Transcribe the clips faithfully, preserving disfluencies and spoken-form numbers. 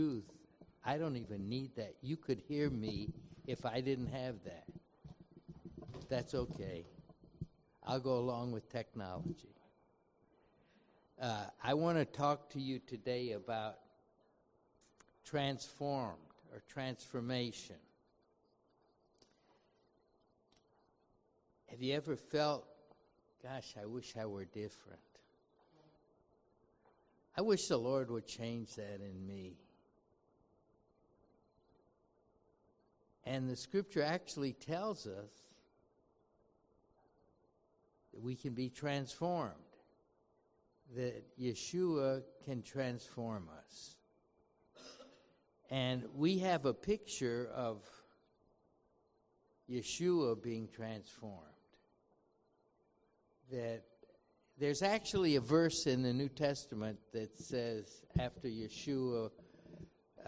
truth, I don't even need that. You could hear me if I didn't have that. That's okay. I'll go along with technology. Uh, I want to talk to you today about transformed or transformation. Have you ever felt, gosh, I wish I were different? I wish the Lord would change that in me. And the scripture actually tells us that we can be transformed, that Yeshua can transform us. And we have a picture of Yeshua being transformed. That there's actually a verse in the New Testament that says after Yeshua uh,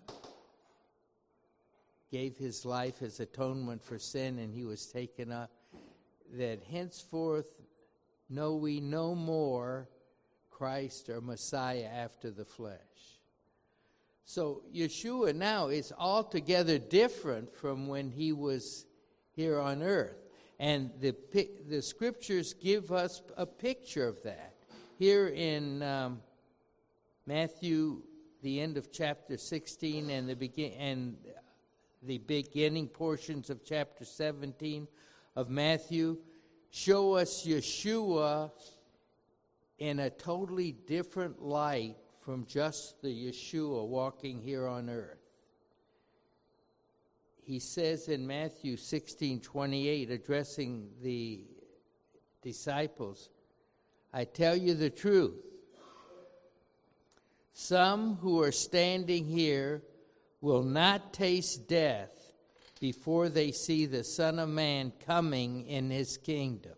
gave his life as atonement for sin and he was taken up, that henceforth know we no more Christ or Messiah after the flesh. So Yeshua now is altogether different from when he was here on earth. And the the scriptures give us a picture of that. Here in um, Matthew, the end of chapter sixteen and the begin and the beginning portions of chapter seventeen of Matthew show us Yeshua in a totally different light from just the Yeshua walking here on earth. He says in Matthew sixteen twenty-eight, addressing the disciples, I tell you the truth. Some who are standing here will not taste death before they see the Son of Man coming in his kingdom.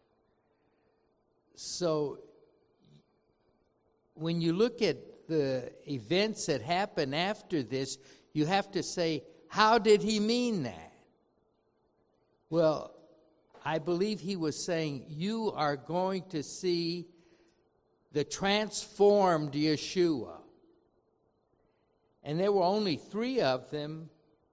So when you look at the events that happen after this, you have to say, how did he mean that? Well, I believe he was saying, you are going to see the transformed Yeshua. And there were only three of them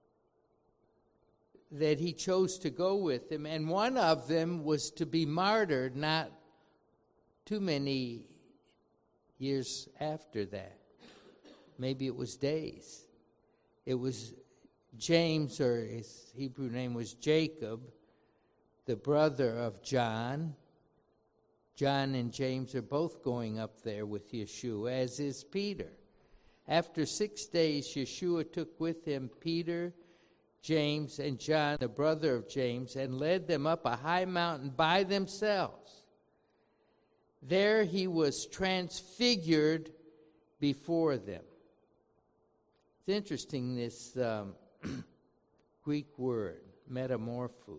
that he chose to go with him, and one of them was to be martyred not too many years after that. Maybe it was days. It was James, or his Hebrew name was Jacob, the brother of John. John and James are both going up there with Yeshua, as is Peter. After six days, Yeshua took with him Peter, James, and John, the brother of James, and led them up a high mountain by themselves. There he was transfigured before them. It's interesting, this um, Greek word, metamorpho.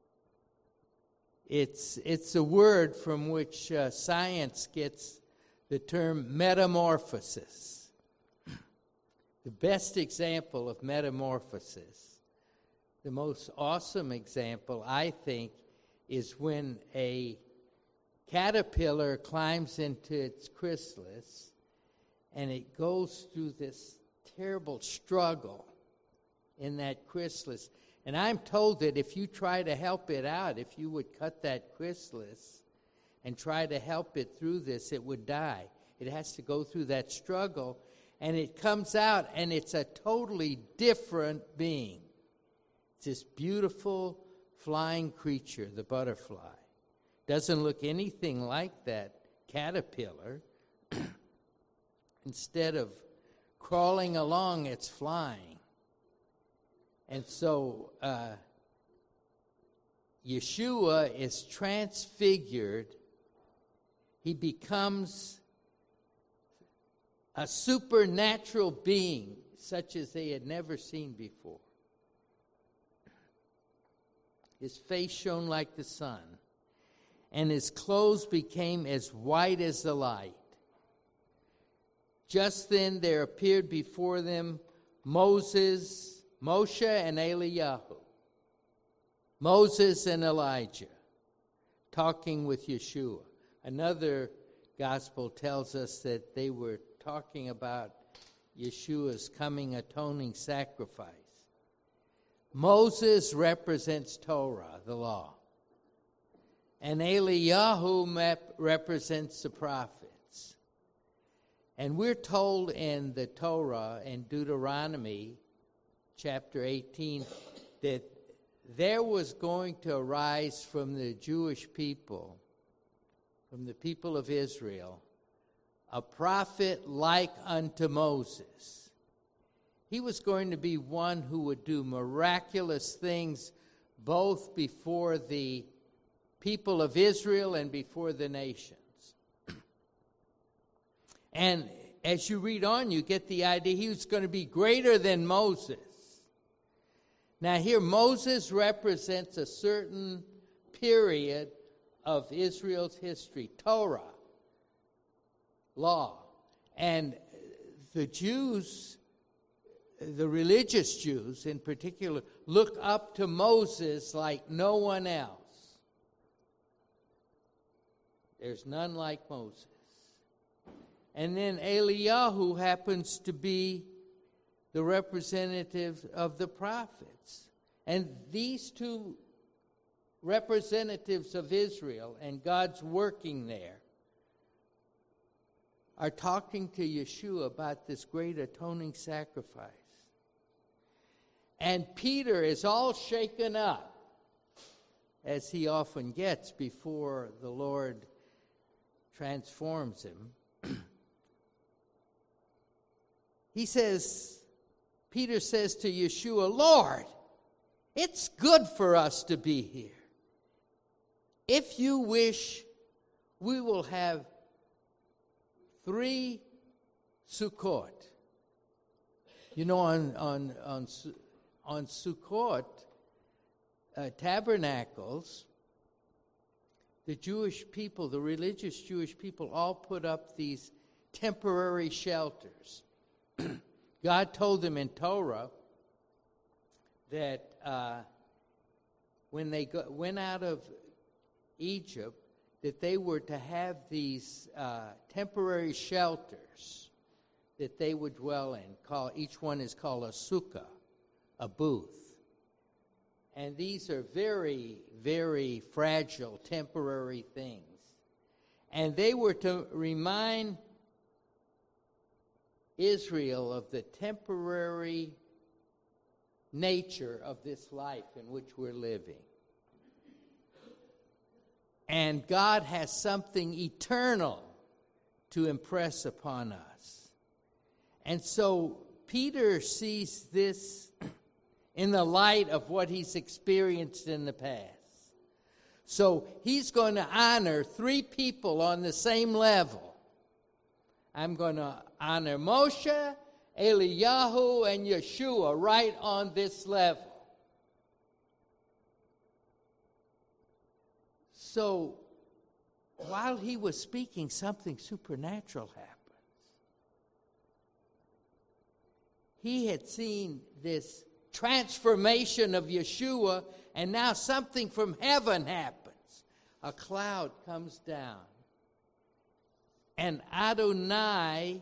It's, it's a word from which uh, science gets the term metamorphosis. The best example of metamorphosis, the most awesome example, I think, is when a caterpillar climbs into its chrysalis and it goes through this terrible struggle in that chrysalis. And I'm told that if you try to help it out, if you would cut that chrysalis and try to help it through this, it would die. It has to go through that struggle, and it comes out, and it's a totally different being. It's this beautiful flying creature, the butterfly. Doesn't look anything like that caterpillar. Instead of crawling along, it's flying. And so uh, Yeshua is transfigured. He becomes a supernatural being, such as they had never seen before. His face shone like the sun, and his clothes became as white as the light. Just then there appeared before them Moses, Moshe, and Eliyahu. Moses and Elijah talking with Yeshua. Another gospel tells us that they were talking about Yeshua's coming atoning sacrifice. Moses represents Torah, the law. And Eliyahu map represents the prophets. And we're told in the Torah, in Deuteronomy chapter eighteen, that there was going to arise from the Jewish people, from the people of Israel, a prophet like unto Moses. He was going to be one who would do miraculous things both before the people of Israel and before the nations. And as you read on, you get the idea he was going to be greater than Moses. Now here, Moses represents a certain period of Israel's history, Torah, law. And the Jews, the religious Jews in particular, look up to Moses like no one else. There's none like Moses. And then Eliyahu happens to be the representative of the prophets. And these two representatives of Israel and God's working there are talking to Yeshua about this great atoning sacrifice. And Peter is all shaken up, as he often gets before the Lord transforms him. He says, Peter says to Yeshua, Lord, it's good for us to be here. If you wish, we will have three Sukkot. You know, on on on on Sukkot uh, tabernacles, the Jewish people, the religious Jewish people, all put up these temporary shelters. God told them in Torah that uh, when they go, went out of Egypt, that they were to have these uh, temporary shelters that they would dwell in. Call, each one is called a sukkah, a booth. And these are very, very fragile, temporary things. And they were to remind Israel of the temporary nature of this life in which we're living. And God has something eternal to impress upon us. And so Peter sees this in the light of what he's experienced in the past. So he's going to honor three people on the same level. I'm going to honor Moshe, Eliyahu, and Yeshua right on this level. So, while he was speaking, something supernatural happened. He had seen this transformation of Yeshua, and now something from heaven happens. A cloud comes down. And Adonai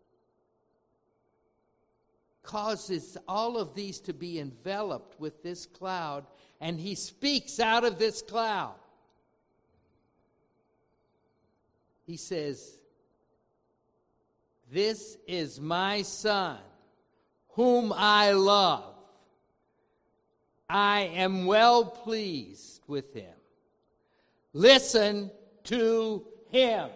causes all of these to be enveloped with this cloud, and he speaks out of this cloud. He says, "This is my son, whom I love. I am well pleased with him. Listen to him."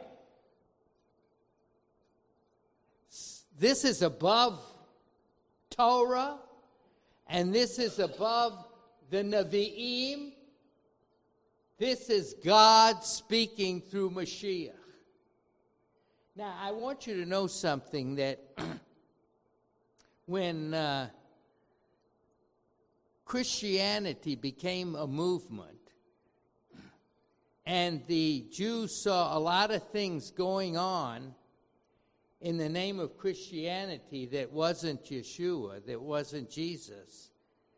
This is above Torah, and this is above the Nevi'im. This is God speaking through Mashiach. Now, I want you to know something, that when uh, Christianity became a movement, and the Jews saw a lot of things going on in the name of Christianity that wasn't Yeshua, that wasn't Jesus,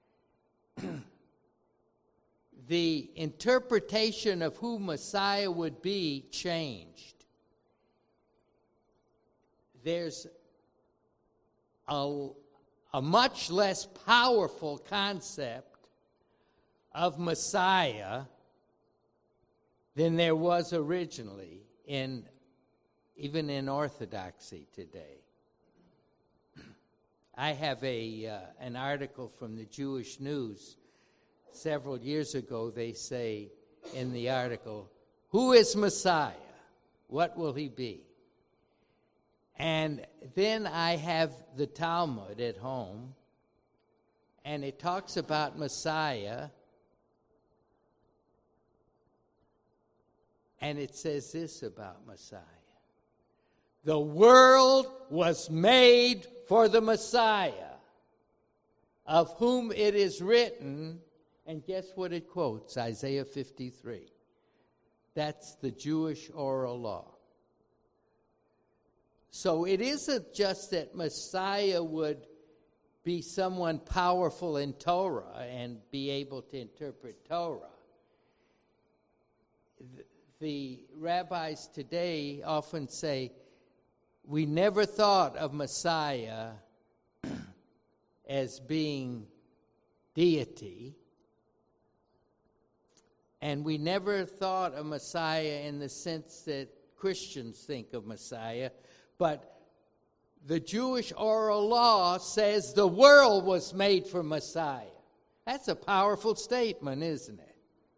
the interpretation of who Messiah would be changed. There's a, a much less powerful concept of Messiah than there was originally, in even in Orthodoxy today. I have a uh, an article from the Jewish News several years ago. They say in the article, "Who is Messiah? What will he be?" And then I have the Talmud at home, and it talks about Messiah, and it says this about Messiah: the world was made for the Messiah, of whom it is written, and guess what it quotes? Isaiah fifty-three. That's the Jewish oral law. So it isn't just that Messiah would be someone powerful in Torah and be able to interpret Torah. The rabbis today often say, we never thought of Messiah as being deity, and we never thought of Messiah in the sense that Christians think of Messiah, but the Jewish oral law says the world was made for Messiah. That's a powerful statement, isn't it?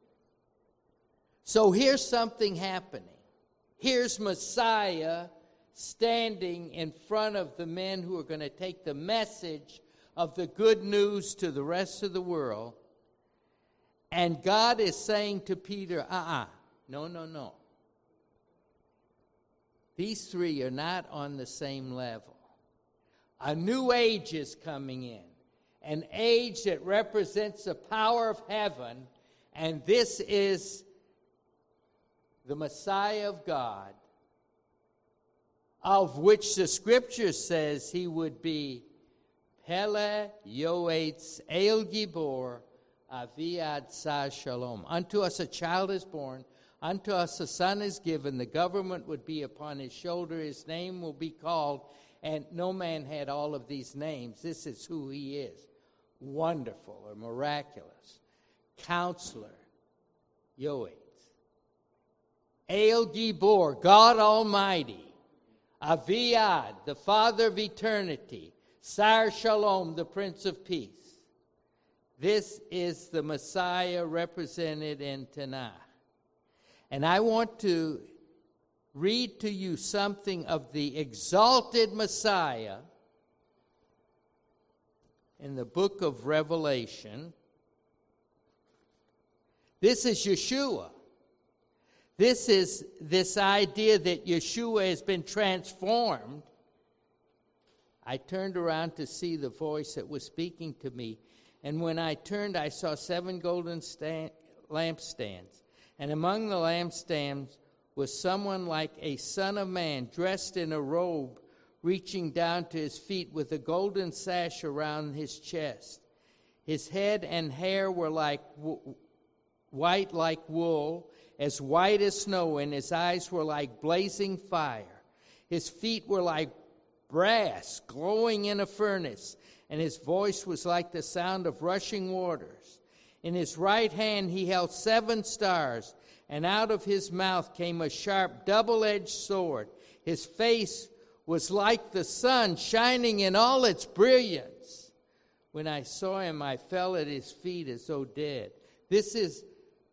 So here's something happening. Here's Messiah standing in front of the men who are going to take the message of the good news to the rest of the world. And God is saying to Peter, uh-uh, no, no, no. These three are not on the same level. A new age is coming in, an age that represents the power of heaven, and this is the Messiah of God, of which the Scripture says he would be Pele Yoetz El Gibor Aviad Sa Shalom. Unto us a child is born, unto us a son is given, the government would be upon his shoulder, his name will be called, and no man had all of these names. This is who he is. Wonderful or miraculous. Counselor, Yoetz. El Gibor, God Almighty. Aviad, the Father of eternity. Sar Shalom, the Prince of Peace. This is the Messiah represented in Tanakh. And I want to read to you something of the exalted Messiah in the book of Revelation. This is Yeshua. This is this idea that Yeshua has been transformed. I turned around to see the voice that was speaking to me, and when I turned, I saw seven golden stand, lampstands, and among the lampstands was someone like a son of man, dressed in a robe, reaching down to his feet with a golden sash around his chest. His head and hair were like w- white like wool, as white as snow, and his eyes were like blazing fire. His feet were like brass glowing in a furnace, and his voice was like the sound of rushing waters. In his right hand he held seven stars, and out of his mouth came a sharp double-edged sword. His face was like the sun shining in all its brilliance. When I saw him, I fell at his feet as though dead. This is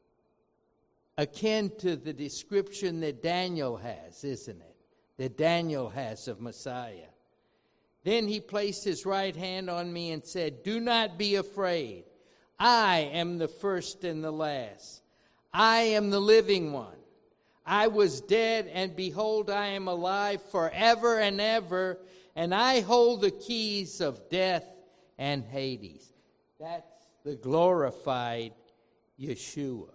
akin to the description that Daniel has, isn't it? That Daniel has of Messiah. Then he placed his right hand on me and said, "Do not be afraid. I am the first and the last. I am the living one. I was dead, and behold, I am alive forever and ever, and I hold the keys of death and Hades." That's the glorified Yeshua.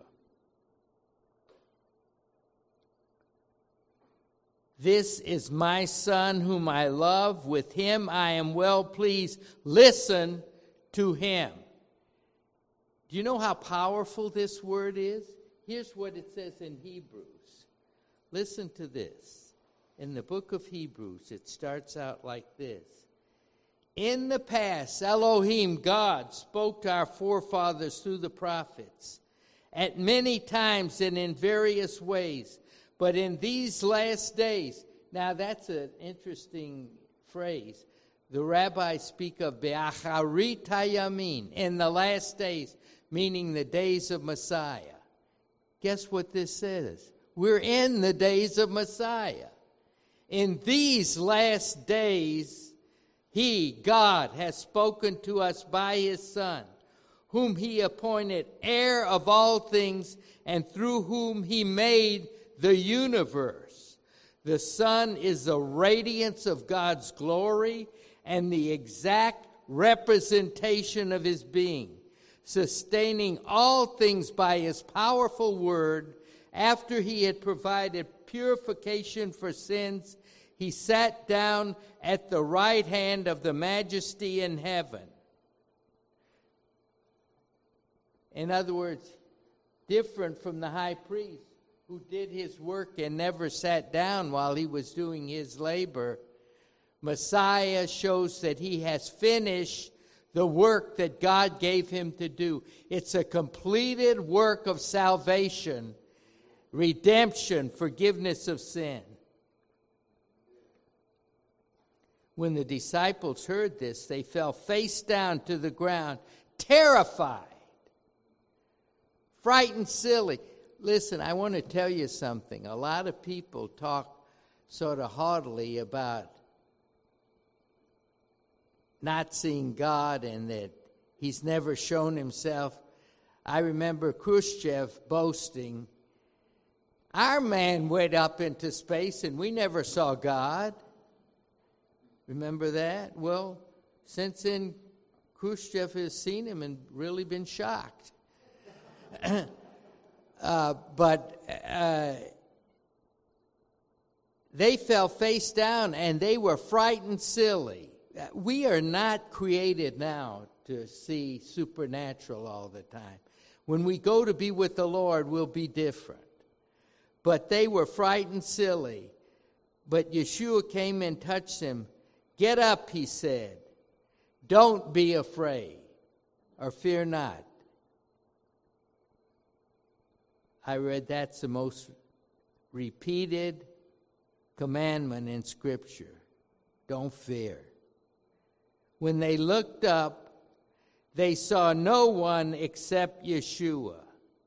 This is my son whom I love. With him I am well pleased. Listen to him. Do you know how powerful this word is? Here's what it says in Hebrews. Listen to this. In the book of Hebrews, it starts out like this. In the past, Elohim, God, spoke to our forefathers through the prophets at many times and in various ways. But in these last days, now that's an interesting phrase. The rabbis speak of Be'acharit hayamin, in the last days, meaning the days of Messiah. Guess what this says? We're in the days of Messiah. In these last days, He, God, has spoken to us by His Son, whom He appointed heir of all things, and through whom He made the universe. The Son is the radiance of God's glory and the exact representation of His being, sustaining all things by His powerful word. After He had provided purification for sins, He sat down at the right hand of the Majesty in heaven. In other words, different from the high priest who did his work and never sat down while he was doing his labor, Messiah shows that He has finished the work that God gave Him to do. It's a completed work of salvation, redemption, forgiveness of sin. When the disciples heard this, they fell face down to the ground, terrified, frightened, silly. Listen, I want to tell you something. A lot of people talk sort of haughtily about not seeing God and that He's never shown Himself. I remember Khrushchev boasting, our man went up into space and we never saw God. Remember that? Well, since then, Khrushchev has seen Him and really been shocked. uh, but uh, they fell face down and they were frightened silly. We are not created now to see supernatural all the time. When we go to be with the Lord, we'll be different. But they were frightened silly. But Yeshua came and touched them. Get up, He said. Don't be afraid or fear not. I read that's the most repeated commandment in Scripture. Don't fear. When they looked up, they saw no one except Yeshua.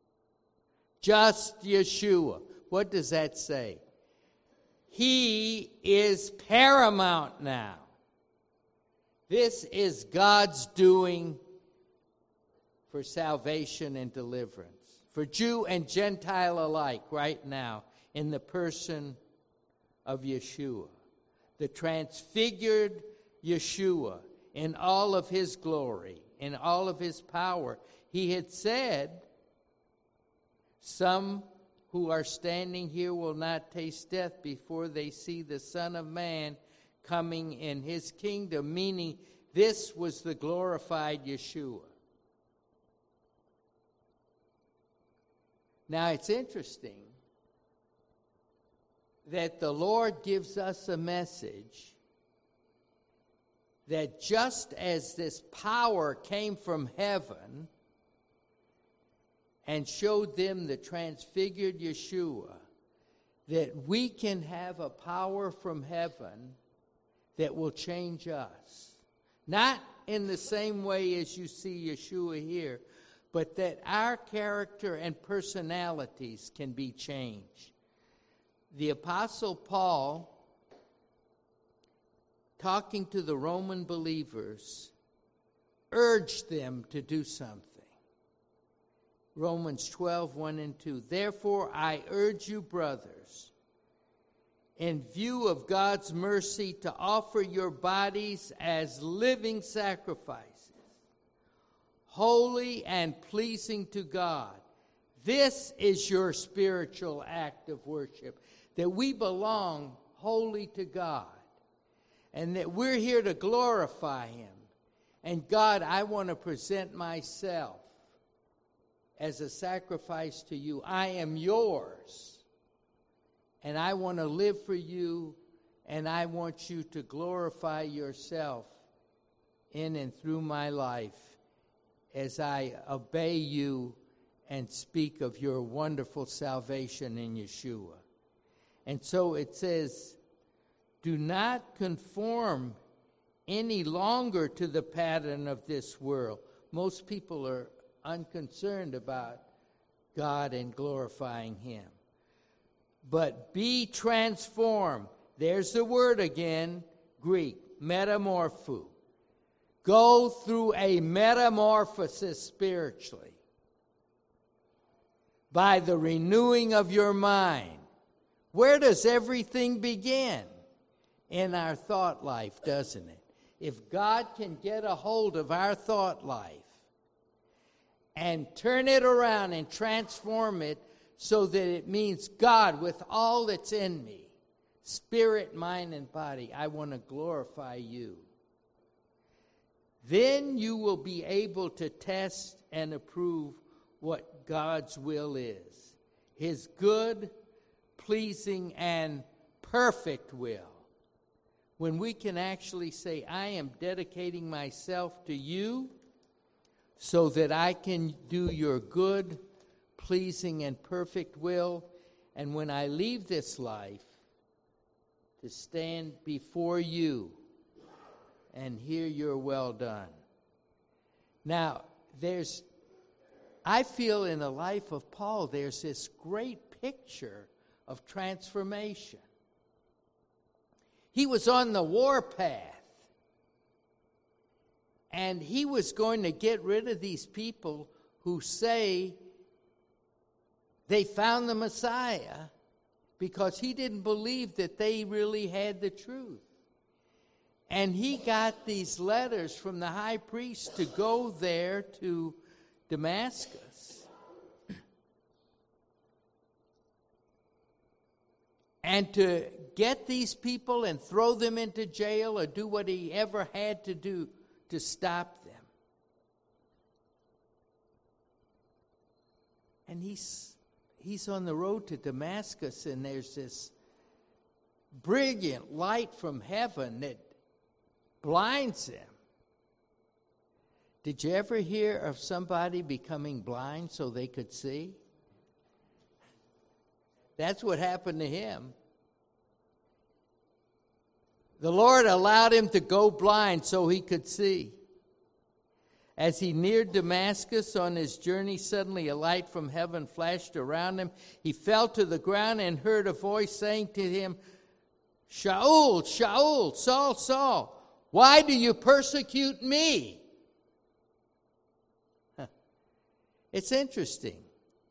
Just Yeshua. What does that say? He is paramount now. This is God's doing for salvation and deliverance, for Jew and Gentile alike right now, in the person of Yeshua, the transfigured Yeshua in all of His glory, in all of His power. He had said, some who are standing here will not taste death before they see the Son of Man coming in His kingdom, meaning this was the glorified Yeshua. Now it's interesting that the Lord gives us a message that just as this power came from heaven and showed them the transfigured Yeshua, that we can have a power from heaven that will change us. Not in the same way as you see Yeshua here, but that our character and personalities can be changed. The Apostle Paul, talking to the Roman believers, urged them to do something. Romans twelve, one and two. Therefore, I urge you, brothers, in view of God's mercy, to offer your bodies as living sacrifices, holy and pleasing to God. This is your spiritual act of worship, that we belong wholly to God, and that we're here to glorify Him. And God, I want to present myself as a sacrifice to you. I am yours, and I want to live for you, and I want you to glorify yourself in and through my life as I obey you and speak of your wonderful salvation in Yeshua. And so it says, do not conform any longer to the pattern of this world. Most people are unconcerned about God and glorifying him. But be transformed. There's the word again, Greek, metamorpho. Go through a metamorphosis spiritually by the renewing of your mind. Where does everything begin? In our thought life, doesn't it? If God can get a hold of our thought life and turn it around and transform it so that it means, God, with all that's in me, spirit, mind, and body, I want to glorify you. Then you will be able to test and approve what God's will is. His good, pleasing, and perfect will. When we can actually say, I am dedicating myself to you so that I can do your good, pleasing, and perfect will. And when I leave this life, to stand before you and hear your well done. Now, there's, I feel in the life of Paul, there's this great picture of transformation. He was on the warpath. And he was going to get rid of these people who say they found the Messiah because he didn't believe that they really had the truth. And he got these letters from the high priest to go there to Damascus. And to get these people and throw them into jail or do what he ever had to do to stop them. And he's he's on the road to Damascus, and there's this brilliant light from heaven that blinds him. Did you ever hear of somebody becoming blind so they could see? That's what happened to him. The Lord allowed him to go blind so he could see. As he neared Damascus on his journey, suddenly a light from heaven flashed around him. He fell to the ground and heard a voice saying to him, Shaul, Shaul, Saul, Saul, why do you persecute me? It's interesting.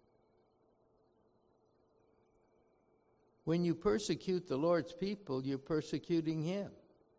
When you persecute the Lord's people, you're persecuting him.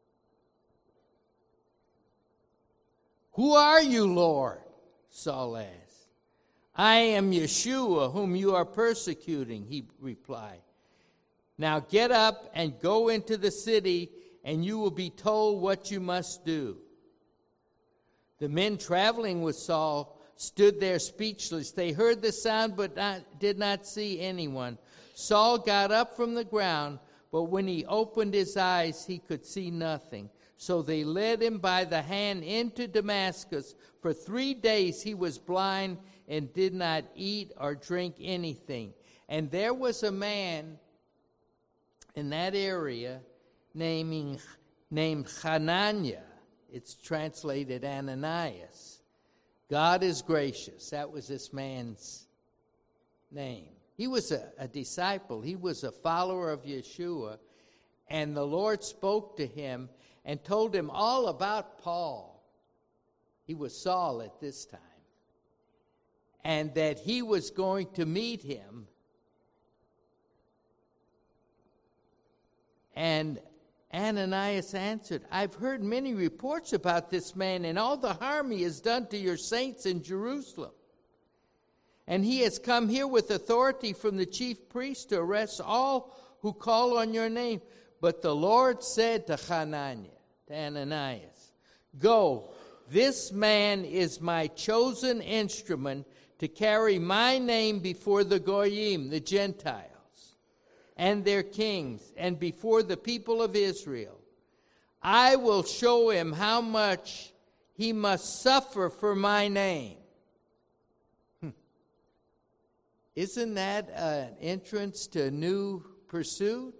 Who are you, Lord? Saul asked. I am Yeshua, whom you are persecuting, he replied. Now get up and go into the city, and you will be told what you must do. The men traveling with Saul stood there speechless. They heard the sound but not, did not see anyone. Saul got up from the ground, but when he opened his eyes, he could see nothing. So they led him by the hand into Damascus. For three days he was blind and did not eat or drink anything. And there was a man in that area naming, named Hananiah. It's translated Ananias. God is gracious. That was this man's name. He was a, a disciple. He was a follower of Yeshua. And the Lord spoke to him and told him all about Paul. He was Saul at this time. And that he was going to meet him. And Ananias answered, I've heard many reports about this man and all the harm he has done to your saints in Jerusalem. And he has come here with authority from the chief priest to arrest all who call on your name. But the Lord said to Hananiah, to Ananias, go, this man is my chosen instrument to carry my name before the Goyim, the Gentiles, and their kings, and before the people of Israel. I will show him how much he must suffer for my name. Hmm. Isn't that an entrance to a new pursuit?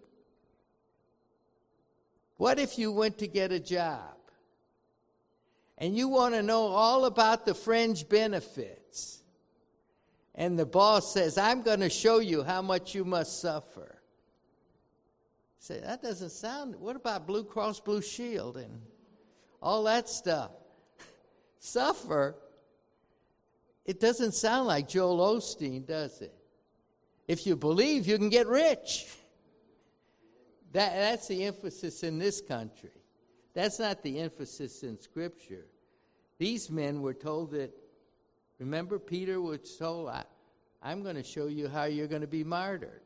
What if you went to get a job and you want to know all about the fringe benefits, and the boss says, I'm going to show you how much you must suffer? Say, that doesn't sound, what about Blue Cross Blue Shield and all that stuff? Suffer? It doesn't sound like Joel Osteen, does it? If you believe, you can get rich. That, that's the emphasis in this country. That's not the emphasis in Scripture. These men were told that, remember, Peter was told, I, I'm going to show you how you're going to be martyred.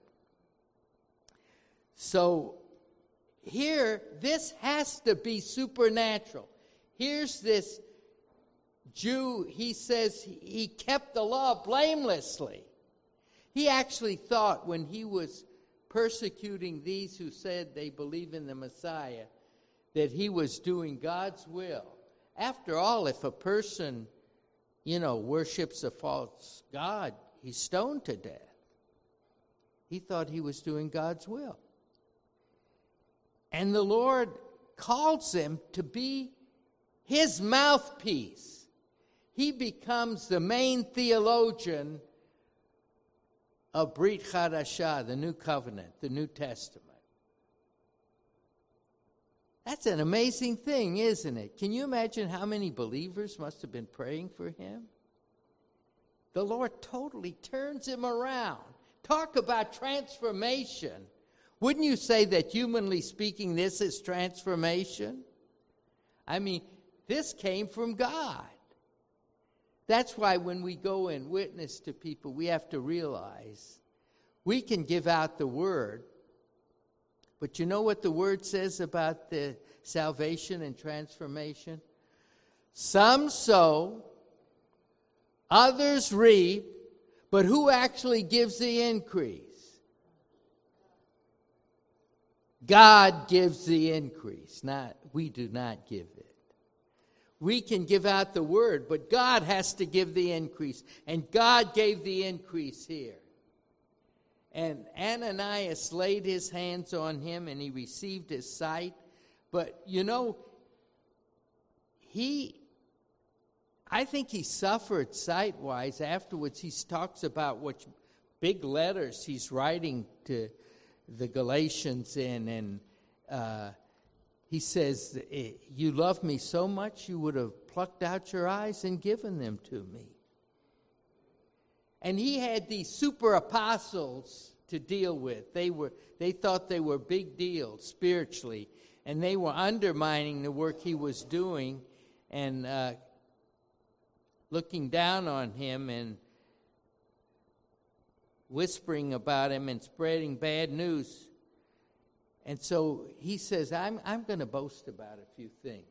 So here, this has to be supernatural. Here's this Jew, he says he kept the law blamelessly. He actually thought when he was persecuting these who said they believe in the Messiah, that he was doing God's will. After all, if a person, you know, worships a false god, he's stoned to death. He thought he was doing God's will. And the Lord calls him to be his mouthpiece. He becomes the main theologian of Brit Chadashah, the New Covenant, the New Testament. That's an amazing thing, isn't it? Can you imagine how many believers must have been praying for him? The Lord totally turns him around. Talk about transformation. Wouldn't you say that, humanly speaking, this is transformation? I mean, this came from God. That's why when we go and witness to people, we have to realize we can give out the word, but you know what the word says about the salvation and transformation? Some sow, others reap, but who actually gives the increase? God gives the increase, not we do not give it. We can give out the word, but God has to give the increase. And God gave the increase here. And Ananias laid his hands on him and he received his sight. But, you know, he, I think he suffered sight-wise. Afterwards, he talks about what big letters he's writing to the Galatians in, and uh, he says, you love me so much you would have plucked out your eyes and given them to me. And he had these super apostles to deal with. They were they thought they were big deals spiritually, and they were undermining the work he was doing and uh, looking down on him and whispering about him and spreading bad news. And so he says, I'm, I'm going to boast about a few things.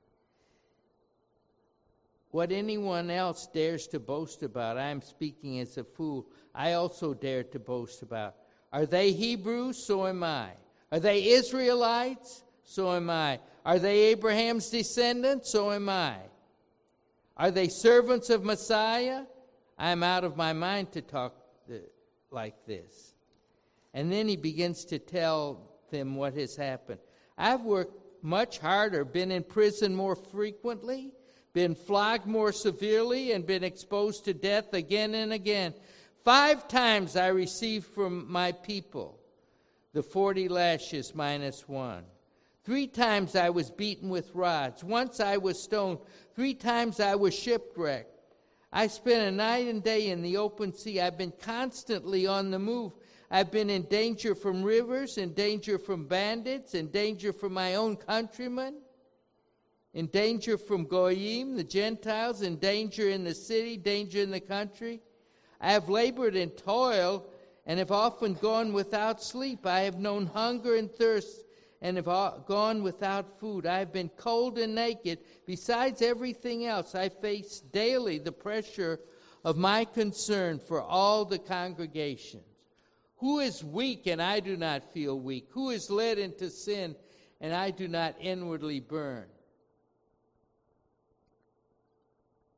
What anyone else dares to boast about, I am speaking as a fool, I also dare to boast about. Are they Hebrews? So am I. Are they Israelites? So am I. Are they Abraham's descendants? So am I. Are they servants of Messiah? I am out of my mind to talk the, like this. And then he begins to tell them what has happened. I've worked much harder, been in prison more frequently, been flogged more severely, and been exposed to death again and again. Five times I received from my people the forty lashes minus one. Three times I was beaten with rods. Once I was stoned. Three times I was shipwrecked. I spent a night and day in the open sea. I've been constantly on the move. I've been in danger from rivers, in danger from bandits, in danger from my own countrymen, in danger from Goyim, the Gentiles, in danger in the city, danger in the country. I have labored and toiled and have often gone without sleep. I have known hunger and thirst and have gone without food. I have been cold and naked. Besides everything else, I face daily the pressure of my concern for all the congregations. Who is weak and I do not feel weak? Who is led into sin and I do not inwardly burn?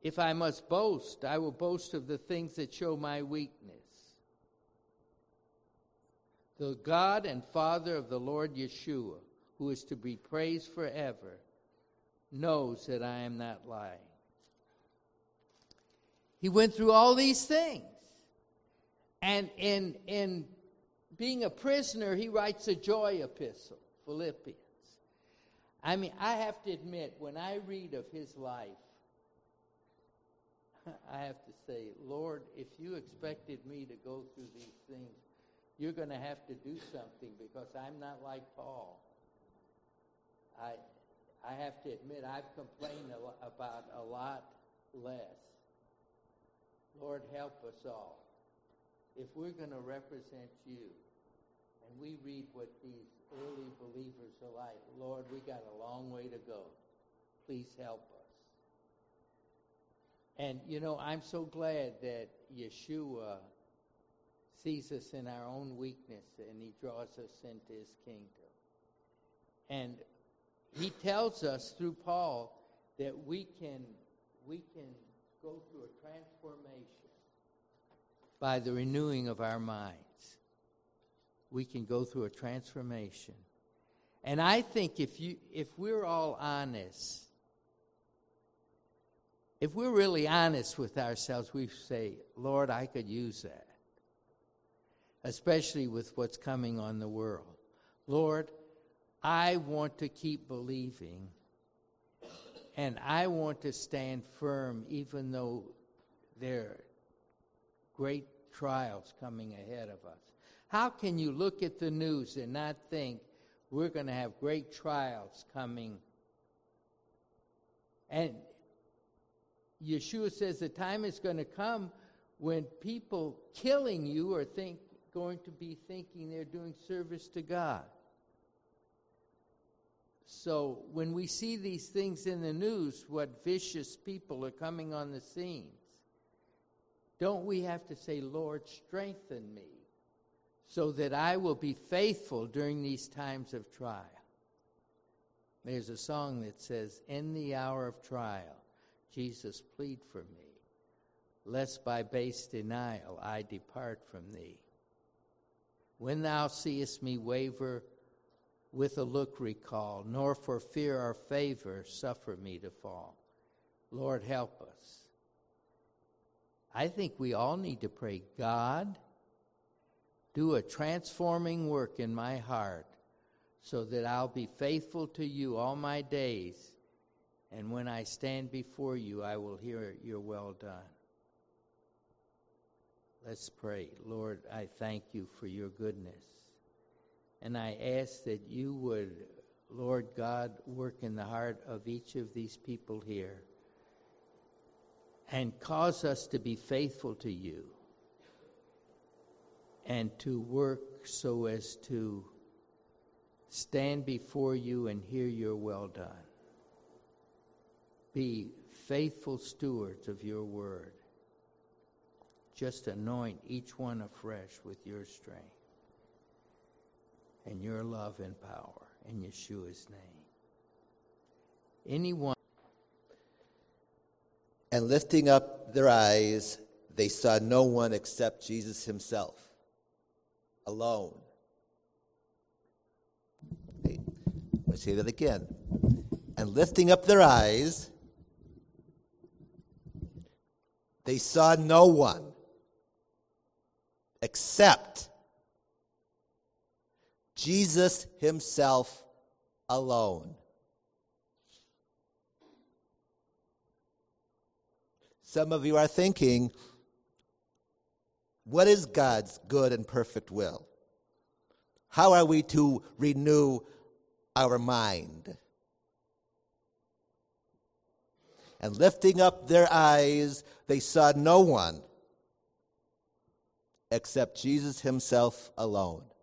If I must boast, I will boast of the things that show my weakness. The God and Father of the Lord Yeshua, who is to be praised forever, knows that I am not lying. He went through all these things. And in, in being a prisoner, he writes a joy epistle, Philippians. I mean, I have to admit, when I read of his life, I have to say, Lord, if you expected me to go through these things, you're going to have to do something, because I'm not like Paul. I I have to admit, I've complained a lo- about a lot less. Lord, help us all. If we're going to represent you, and we read what these early believers are like, Lord, we got a long way to go. Please help us. And, you know, I'm so glad that Yeshua sees us in our own weakness, and he draws us into his kingdom. And he tells us through Paul that we can we can go through a transformation by the renewing of our minds. We can go through a transformation. And I think if you if we're all honest, if we're really honest with ourselves, we say, Lord, I could use that. Especially with what's coming on the world. Lord, I want to keep believing, and I want to stand firm even though there are great trials coming ahead of us. How can you look at the news and not think we're going to have great trials coming? And Yeshua says the time is going to come when people killing you are think, going to be thinking they're doing service to God. So when we see these things in the news, what vicious people are coming on the scenes, don't we have to say, Lord, strengthen me so that I will be faithful during these times of trial? There's a song that says, in the hour of trial, Jesus, plead for me, lest by base denial I depart from thee. When thou seest me waver, with a look recall, nor for fear or favor suffer me to fall. Lord, help us. I think we all need to pray, God, do a transforming work in my heart so that I'll be faithful to you all my days, and when I stand before you, I will hear your well done. Let's pray. Lord, I thank you for your goodness. And I ask that you would, Lord God, work in the heart of each of these people here and cause us to be faithful to you and to work so as to stand before you and hear your well done. Be faithful stewards of your word. Just anoint each one afresh with your strength and your love and power in Yeshua's name. Anyone. And lifting up their eyes, they saw no one except Jesus himself, alone. Hey, let's say that again. And lifting up their eyes, they saw no one except Jesus himself alone. Some of you are thinking, what is God's good and perfect will? How are we to renew our mind? And lifting up their eyes, they saw no one except Jesus himself alone.